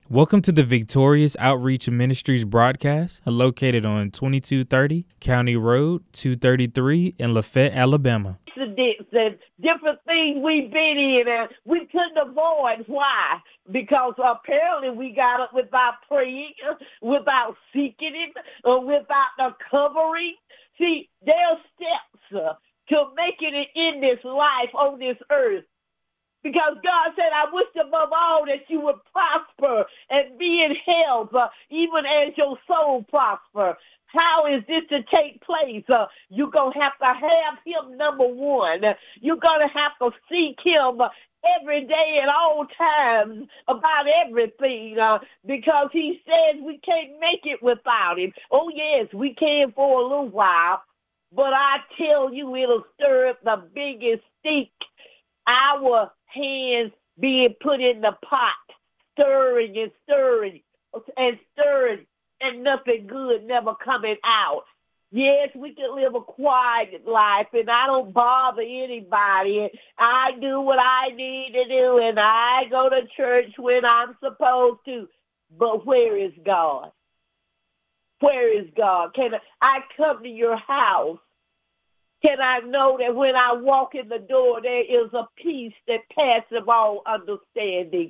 Welcome to the Victorious Outreach Ministries broadcast, located on 2230 County Road 233 in Lafayette, Alabama. Accidents and different things we've been in, and we couldn't avoid. Why? Because apparently we got up without praying, without seeking it, without the covering. See, there are steps to making it in this life on this earth. Because God said, I wish above all that you would prosper and be in health, even as your soul prosper. How is this to take place? You're going to have him number one. You're going to have to seek him every day at all times about everything because he says we can't make it without him. Oh, yes, we can for a little while, but I tell you, it'll stir up the biggest stink. Our hands being put in the pot, stirring and stirring and stirring, and nothing good never coming out. Yes, we can live a quiet life, and I don't bother anybody. I do what I need to do, and I go to church when I'm supposed to. But where is God? Where is God? Can I come to your house? Can I know that when I walk in the door, there is a peace that passes all understanding?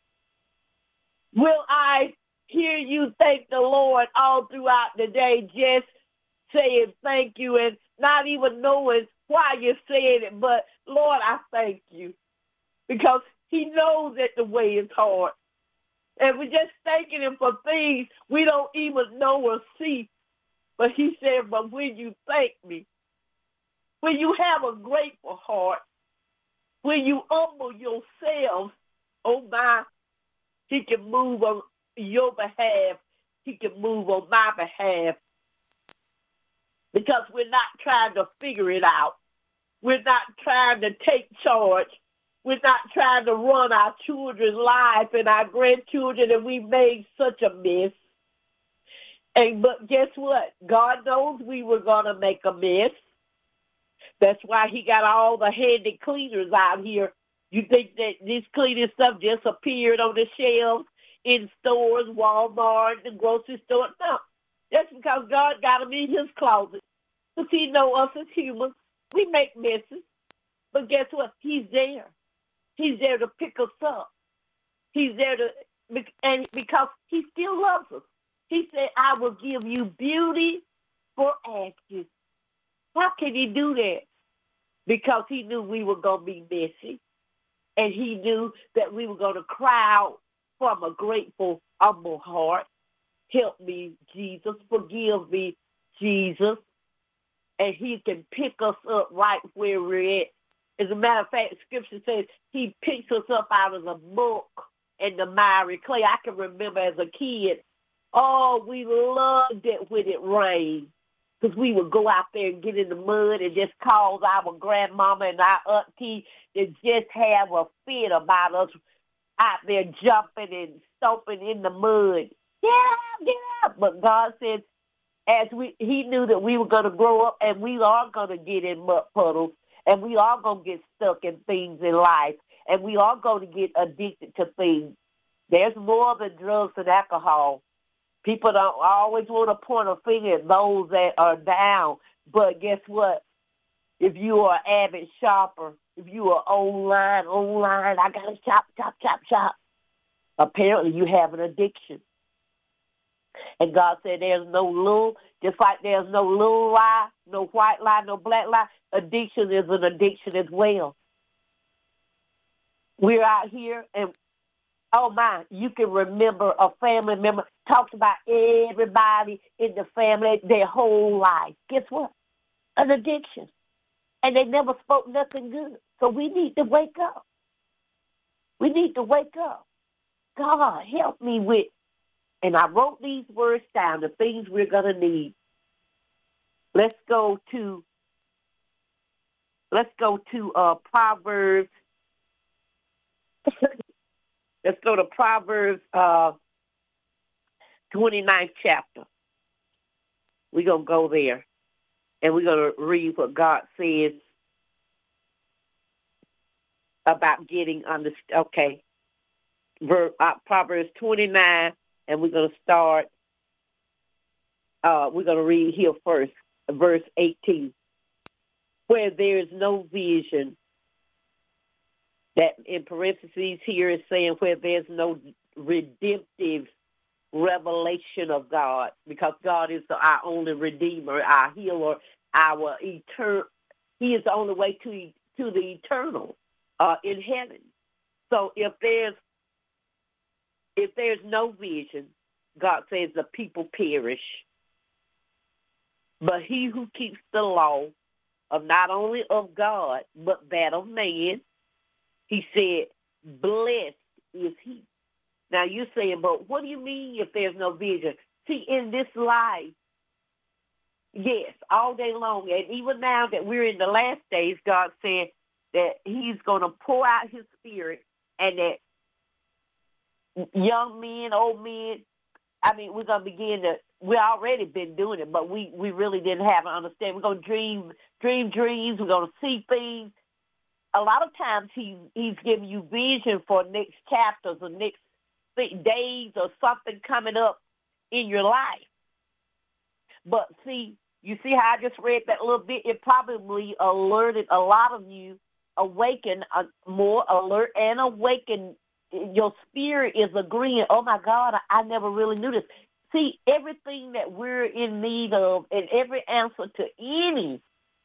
Will I hear you thank the Lord all throughout the day, just saying thank you and not even knowing why you're saying it, but Lord, I thank you because he knows that the way is hard. And we're just thanking him for things we don't even know or see. But he said, but when you thank me, when you have a grateful heart, when you humble yourselves, oh my, he can move on your behalf. He can move on my behalf. Because we're not trying to figure it out. We're not trying to take charge. We're not trying to run our children's life and our grandchildren, and we made such a mess. But guess what? God knows we were going to make a mess. That's why he got all the handy cleaners out here. You think that this cleaning stuff just appeared on the shelves in stores, Walmart, the grocery store? No. That's because God got them in his closet. Because he knows us as humans. We make messes. But guess what? He's there. He's there to pick us up. He's there and because he still loves us. He said, I will give you beauty for ashes. How can he do that? Because he knew we were going to be messy. And he knew that we were going to cry out from a grateful, humble heart. Help me, Jesus. Forgive me, Jesus. And he can pick us up right where we're at. As a matter of fact, Scripture says he picks us up out of the muck and the miry clay. I can remember as a kid, we loved it when it rained. Because we would go out there and get in the mud and just cause our grandmama and our auntie to just have a fit about us out there jumping and stomping in the mud. Get up. But God said, he knew that we were going to grow up and we are going to get in mud puddles and we are going to get stuck in things in life and we are going to get addicted to things. There's more than drugs and alcohol. People don't always want to point a finger at those that are down. But guess what? If you are an avid shopper, if you are online, I got to shop. Apparently you have an addiction. And God said there's no little, just like there's no little lie, no white lie, no black lie. Addiction is an addiction as well. We're out here and oh my, you can remember a family member talks about everybody in the family their whole life. Guess what? An addiction. And they never spoke nothing good. So we need to wake up. We need to wake up. God, help me with, and I wrote these words down, the things we're going to need. Let's go to Proverbs. Let's go to Proverbs 29th chapter. We're going to go there, and we're going to read what God says about getting understood. Okay. Proverbs 29, and we're going to start. We're going to read here first, verse 18. Where there is no vision, that in parentheses here is saying where there's no redemptive revelation of God, because God is our only redeemer, our healer, our eternal. He is the only way to the eternal in heaven. So if there's no vision, God says the people perish. But he who keeps the law of not only of God, but that of man, he said, blessed is he. Now you're saying, but what do you mean if there's no vision? See, in this life, yes, all day long, and even now that we're in the last days, God said that he's going to pour out his spirit, and that young men, old men, we're going to begin to, we already been doing it, but we really didn't have an understanding. We're going to dream dreams. We're going to see things. A lot of times he's giving you vision for next chapters or next days or something coming up in your life. But see, you see how I just read that little bit? It probably alerted a lot of you, awakened, more alert and awakened. Your spirit is agreeing, oh my God, I never really knew this. See, everything that we're in need of and every answer to any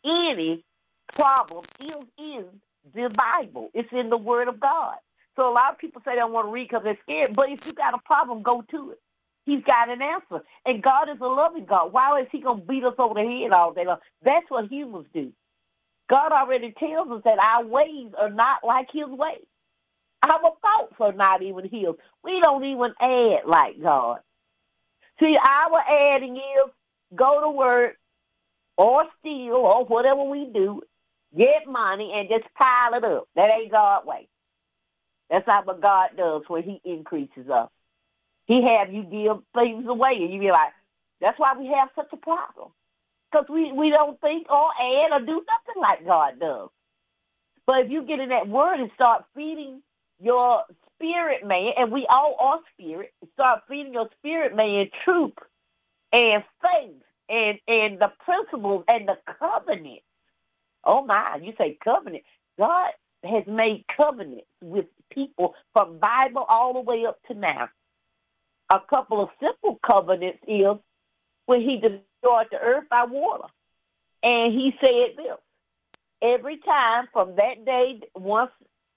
problem is in the Bible. It's in the Word of God. So a lot of people say they don't want to read because they're scared, but if you got a problem, go to it. He's got an answer. And God is a loving God. Why is he going to beat us over the head all day long? That's what humans do. God already tells us that our ways are not like his ways. Our thoughts are not even his. We don't even add like God. See, our adding is go to work or steal or whatever we do, get money, and just pile it up. That ain't God's way. That's not what God does when he increases us. He have you give things away, and you be like, that's why we have such a problem. Because we don't think or add or do nothing like God does. But if you get in that word and start feeding your spirit man, and we all are spirit, start feeding your spirit man truth and faith and the principles and the covenant. Oh my, you say covenant. God has made covenants with people from Bible all the way up to now. A couple of simple covenants is when he destroyed the earth by water. And he said this, every time from that day, once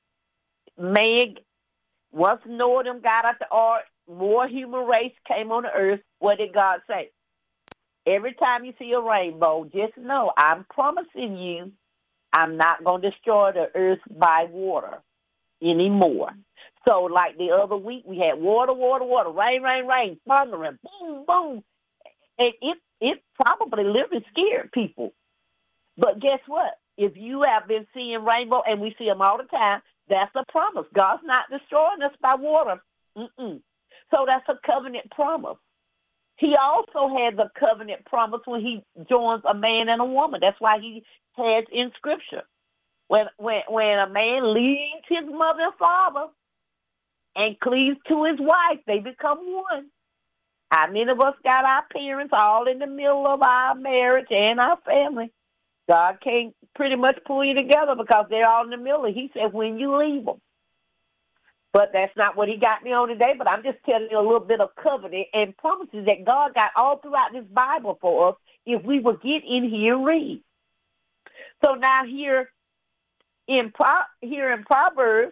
Noah them got out the ark, more human race came on the earth. What did God say? Every time you see a rainbow, just know I'm promising you I'm not going to destroy the earth by water anymore. So like the other week, we had water, rain, thundering, boom, boom. And it probably literally scared people. But guess what? If you have been seeing rainbow, and we see them all the time, that's a promise. God's not destroying us by water. So that's a covenant promise. He also has a covenant promise when he joins a man and a woman. That's why he has in Scripture. When a man leaves his mother and father and cleaves to his wife, they become one. How many of us got our parents all in the middle of our marriage and our family? God can't pretty much pull you together because they're all in the middle. He said, when you leave them. But that's not what he got me on today, but I'm just telling you a little bit of covenant and promises that God got all throughout this Bible for us if we will get in here and read. So now here in Proverbs,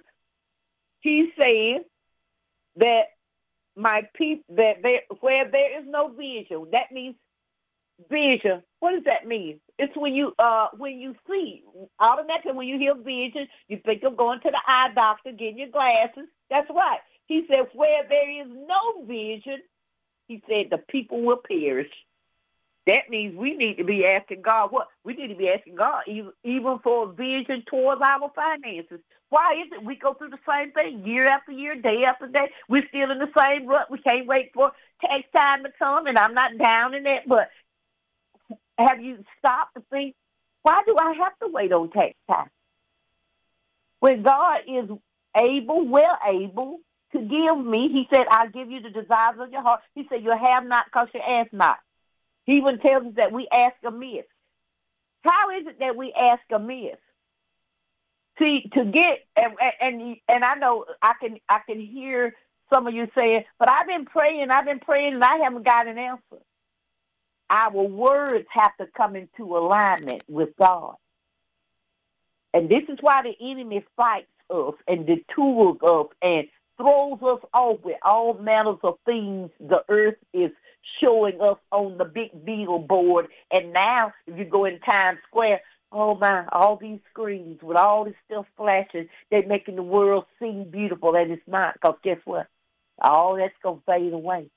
he says that my people, where there is no vision, that means vision. What does that mean? It's when you see. Automatically when you hear vision, you think of going to the eye doctor, getting your glasses. That's right. He said, where there is no vision, he said the people will perish. That means we need to be asking God what? We need to be asking God even for a vision towards our finances. Why is it we go through the same thing year after year, day after day? We're still in the same rut. We can't wait for tax time to come, and I'm not down in that, but have you stopped to think, why do I have to wait on tax time? When God is well able to give me. He said, I'll give you the desires of your heart. He said, you have not because you ask not. He even tells us that we ask amiss. How is it that we ask amiss? See, to get, and I know I can hear some of you saying, but I've been praying, and I haven't got an answer. Our words have to come into alignment with God. And this is why the enemy fights us and detours us and throws us off with all manners of things the earth is showing us on the big billboard. And now, if you go in Times Square, oh my, all these screens with all this stuff flashing, they're making the world seem beautiful, and it's not. Because guess what? All that's going to fade away.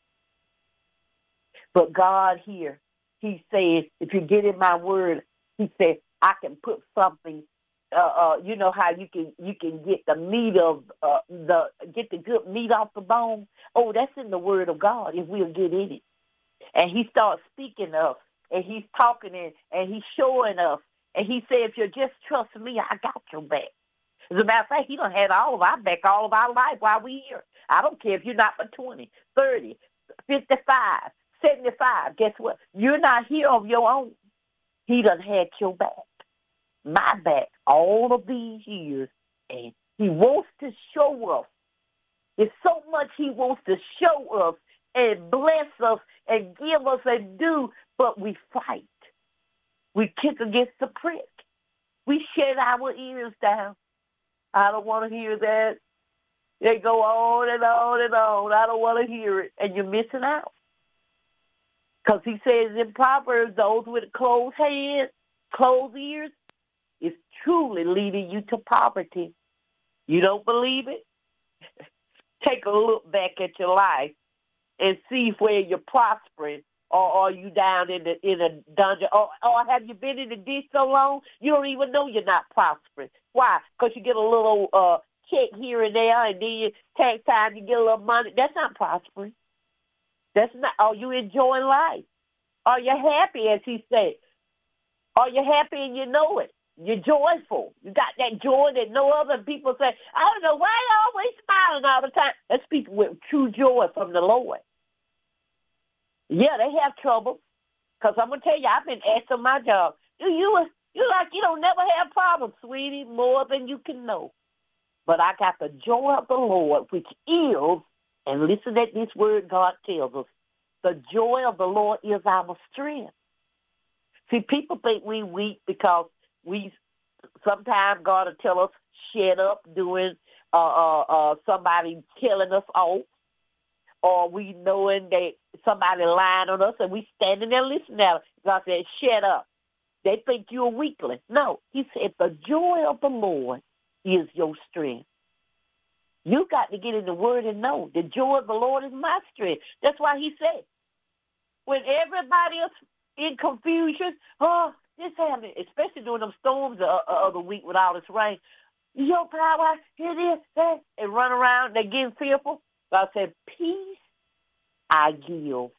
But God here, he said, if you get in my word, he said, I can put something, you know how you can get the meat of, get the good meat off the bone. Oh, that's in the word of God if we'll get in it. And he starts speaking us, and he's talking and he's showing us. And he said, if you just trust me, I got your back. As a matter of fact, he done had all of our back all of our life while we here. I don't care if you're not for 20, 30, 55, 75. Guess what? You're not here of your own. He done had your back, my back, all of these years. And he wants to show us. It's so much he wants to show us and bless us and give us and do, but we fight. We kick against the prick. We shut our ears down. I don't want to hear that. They go on and on and on. I don't want to hear it. And you're missing out. Because he says in Proverbs, those with closed hands, closed ears, is truly leading you to poverty. You don't believe it? Take a look back at your life and see where you're prospering, or are you down in a dungeon, or have you been in the ditch so long you don't even know you're not prospering? Why? Because you get a little check here and there, and then tax time you get a little money. That's not prospering. That's not. Are you enjoying life? Are you happy, as he said? Are you happy and you know it? You're joyful. You got that joy that no other people say, I don't know why you always smiling all the time. That's people with true joy from the Lord. Yeah, they have trouble. Because I'm going to tell you, I've been asked on my job, you like you don't never have problems, sweetie, more than you can know. But I got the joy of the Lord, which is, and listen to this word God tells us, the joy of the Lord is our strength. See, people think we weak because we sometimes God will tell us, shut up, doing somebody telling us off, or we knowing that somebody lying on us, and we standing there listening at it. God said, shut up. They think you're a weakling. No, he said, the joy of the Lord is your strength. You got to get in the word and know the joy of the Lord is my strength. That's why he said, when everybody is in confusion, this happened, especially during them storms the other week with all this rain. Your power, here it is, that, and run around, they getting fearful. God said, peace I give.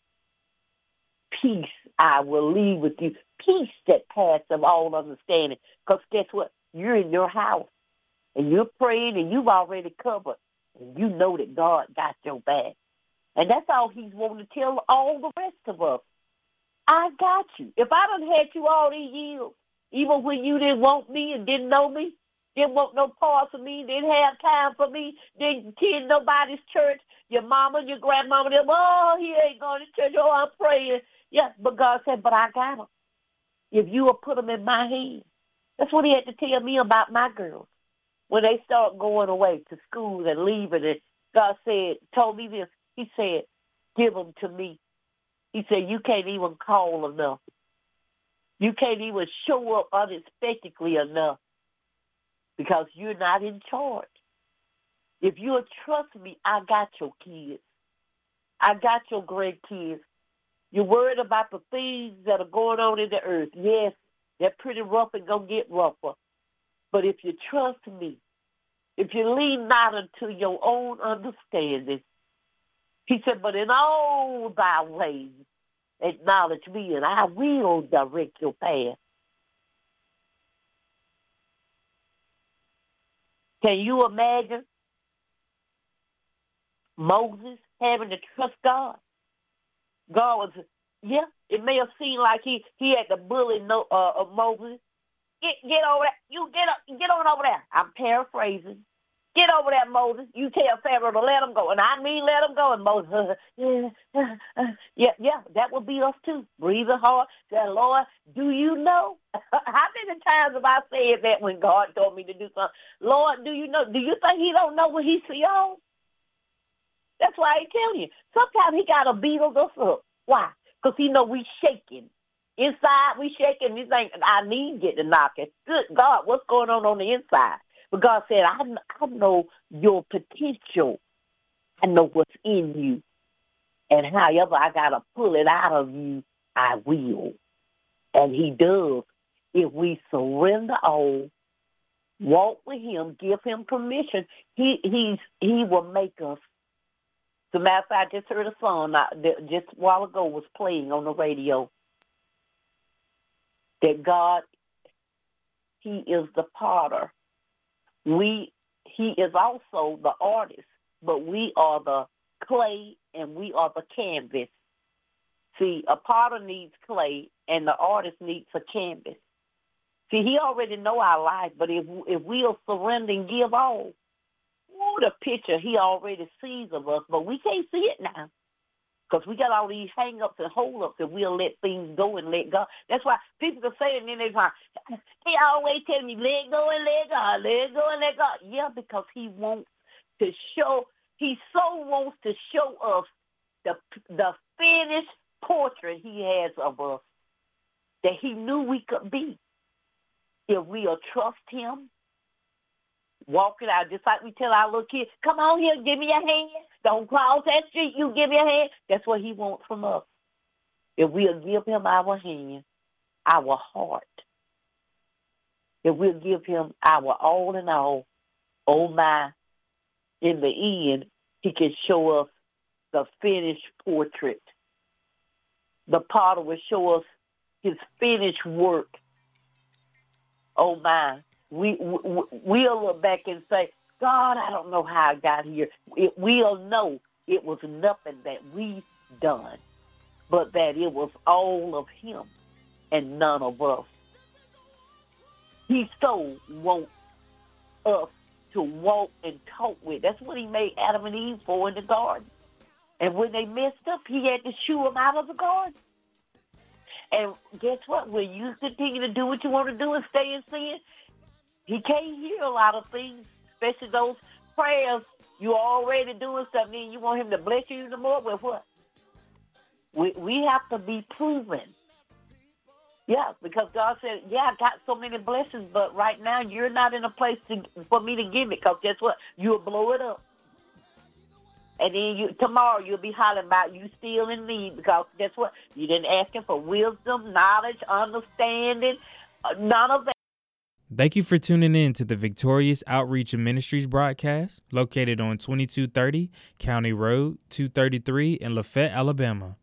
Peace I will leave with you. Peace that passes all understanding. Because guess what? You're in your house, and you're praying, and you've already covered, and you know that God got your back. And that's all he's wanting to tell all the rest of us. I got you. If I done had you all these years, even when you didn't want me and didn't know me, didn't want no parts of me, didn't have time for me, didn't attend nobody's church, your mama, your grandmama, them, he ain't going to church, I'm praying. Yeah, but God said, but I got them. If you will put them in my hands. That's what he had to tell me about my girls. When they start going away to school and leaving, and God told me this, he said, give them to me. He said, you can't even call enough. You can't even show up unexpectedly enough because you're not in charge. If you'll trust me, I got your kids. I got your grandkids. You're worried about the things that are going on in the earth. Yes, they're pretty rough and going to get rougher. But if you trust me, if you lean not unto your own understanding, he said, but in all thy ways, acknowledge me, and I will direct your path. Can you imagine Moses having to trust God. God was, it may have seemed like he had to bully Moses. Get over there. You get on over there. I'm paraphrasing. Get over there, Moses. You tell Pharaoh to let him go. And I mean let him go. And Moses, that would be us too. Breathing hard. Say, Lord, do you know? How many times have I said that when God told me to do something? Lord, do you know? Do you think he don't know what he see on? That's why I tell you. Sometimes he got to beat us up. Why? Because he know we shaking. Inside, we shaking. We think, I need to get the knocking. Good God, what's going on the inside? But God said, I know your potential. I know what's in you. And however I got to pull it out of you, I will. And he does. If we surrender all, walk with him, give him permission, he will make us. As a matter of fact, I just heard a song just a while ago was playing on the radio. That God, he is the potter. He is also the artist, but we are the clay and we are the canvas. See, a potter needs clay and the artist needs a canvas. See, he already know our life, but if we'll surrender and give all, the picture he already sees of us, but we can't see it now. Because we got all these hang-ups and hold-ups and we'll let things go and let God. That's why people can say it and then they say, he always telling me, let go and let God, let go and let God. Yeah, because he wants to show, he so wants to show us the finished portrait he has of us that he knew we could be. If we'll trust him, walk it out, just like we tell our little kids, come on here, give me your hand. Don't cross that street, you give your hand. That's what he wants from us. If we'll give him our hand, our heart, if we'll give him our all in all, oh my, in the end, he can show us the finished portrait. The potter will show us his finished work. Oh my, we'll look back and say, God, I don't know how I got here. We'll know it was nothing that we done, but that it was all of him and none of us. He so wants us to walk and talk with. That's what he made Adam and Eve for in the garden. And when they messed up, he had to shoo them out of the garden. And guess what? When you continue to do what you want to do and stay in sin, he can't hear a lot of things, especially those prayers you already doing something and you want him to bless you even more. With what? We have to be proven. Yeah, because God said, I got so many blessings, but right now you're not in a place for me to give it, because guess what? You'll blow it up. And then tomorrow you'll be hollering about you still in need, because guess what? You didn't ask him for wisdom, knowledge, understanding, none of that. Thank you for tuning in to the Victorious Outreach and Ministries broadcast, located on 2230 County Road 233 in Lafayette, Alabama.